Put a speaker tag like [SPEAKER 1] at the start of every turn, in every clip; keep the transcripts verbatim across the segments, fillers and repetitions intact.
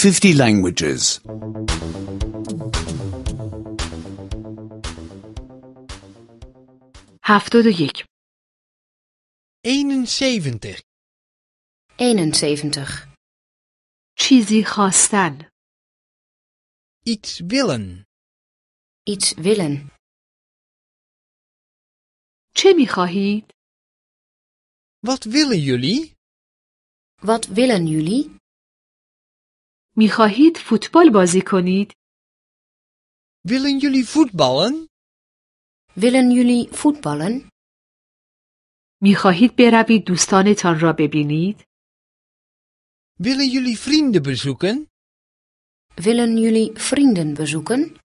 [SPEAKER 1] fifty languages.
[SPEAKER 2] هفتاد و یک.
[SPEAKER 3] eenenzeventig.
[SPEAKER 4] eenenzeventig.
[SPEAKER 2] چیزی خواستن.
[SPEAKER 3] Iets willen.
[SPEAKER 4] Iets willen.
[SPEAKER 2] چه می‌خواهید؟
[SPEAKER 3] Wat willen jullie?
[SPEAKER 4] Wat willen jullie?
[SPEAKER 2] می‌خواهید فوتبال بازی کنید؟
[SPEAKER 3] Willen jullie voetballen?
[SPEAKER 4] Willen jullie voetballen?
[SPEAKER 2] می‌خواهید بروید دوستانتان را ببینید؟
[SPEAKER 3] Willen jullie vrienden bezoeken?
[SPEAKER 4] Willen jullie vrienden bezoeken?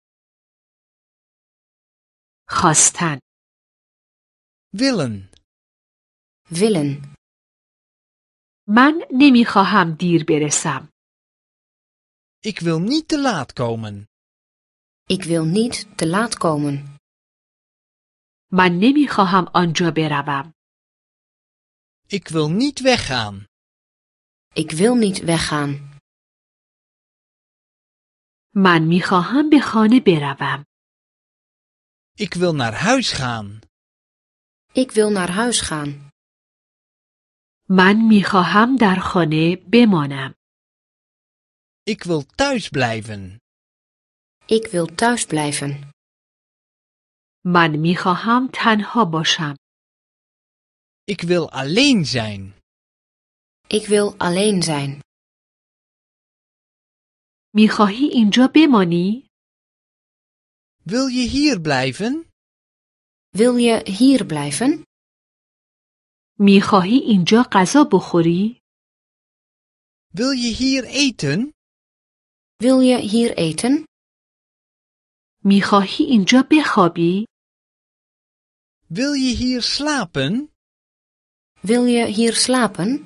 [SPEAKER 2] خواستن.
[SPEAKER 3] Willen.
[SPEAKER 4] Willen.
[SPEAKER 2] من نمی‌خواهم دیر برسم.
[SPEAKER 3] Ik wil niet te laat komen.
[SPEAKER 4] Ik wil niet te laat komen.
[SPEAKER 2] من نمی‌خواهم آنجا بروم.
[SPEAKER 3] Ik wil niet weggaan.
[SPEAKER 4] Ik wil niet weggaan.
[SPEAKER 2] من می‌خواهم به خانه بروم.
[SPEAKER 3] Ik wil naar huis gaan.
[SPEAKER 4] Ik wil naar huis gaan.
[SPEAKER 2] من می‌خواهم در خانه بمانم.
[SPEAKER 3] Ik wil thuis blijven.
[SPEAKER 4] Ik wil thuis blijven.
[SPEAKER 2] من می‌خواهم تنها باشم.
[SPEAKER 3] Ik wil alleen zijn.
[SPEAKER 4] Ik wil alleen zijn.
[SPEAKER 2] می‌خواهی اینجا بمانی؟
[SPEAKER 3] Wil je hier blijven?
[SPEAKER 4] Wil je hier blijven?
[SPEAKER 2] می‌خواهی اینجا غذا بخوری؟
[SPEAKER 3] Wil je hier eten?
[SPEAKER 4] Wil je hier eten?
[SPEAKER 2] می‌خواهی اینجا بخوابی؟
[SPEAKER 3] Wil je hier slapen?
[SPEAKER 4] Wil je hier slapen?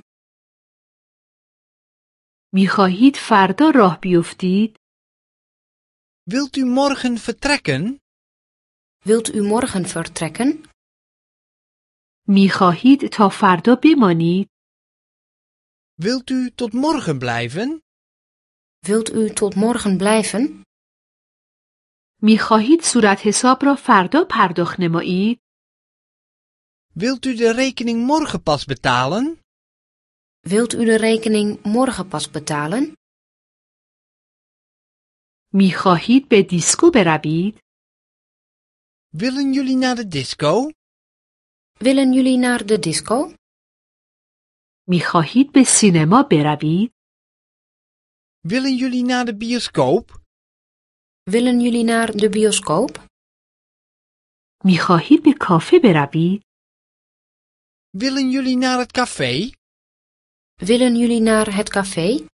[SPEAKER 2] می‌خواهید فردا راه بیفتید؟
[SPEAKER 3] Wilt u morgen vertrekken?
[SPEAKER 4] Wilt u morgen vertrekken?
[SPEAKER 2] می‌خواهید تا فردا بمانید؟
[SPEAKER 3] Wilt u tot morgen blijven?
[SPEAKER 4] Wilt u tot morgen blijven?
[SPEAKER 2] می‌خواهید صورت حساب را فردا پرداخت نمایید؟
[SPEAKER 3] Wilt u de rekening morgen pas betalen?
[SPEAKER 4] Wilt u de rekening morgen pas betalen?
[SPEAKER 2] می‌خواهید به دیسکو بروید؟
[SPEAKER 3] Willen jullie naar de disco?
[SPEAKER 4] Willen jullie naar de disco?
[SPEAKER 2] می‌خواهید به سینما بروید؟
[SPEAKER 3] Willen jullie naar de bioscoop?
[SPEAKER 4] Willen jullie naar de bioscoop?
[SPEAKER 2] می‌خواهید به کافه بروید؟
[SPEAKER 3] Willen jullie naar het café?
[SPEAKER 4] Willen jullie naar het café?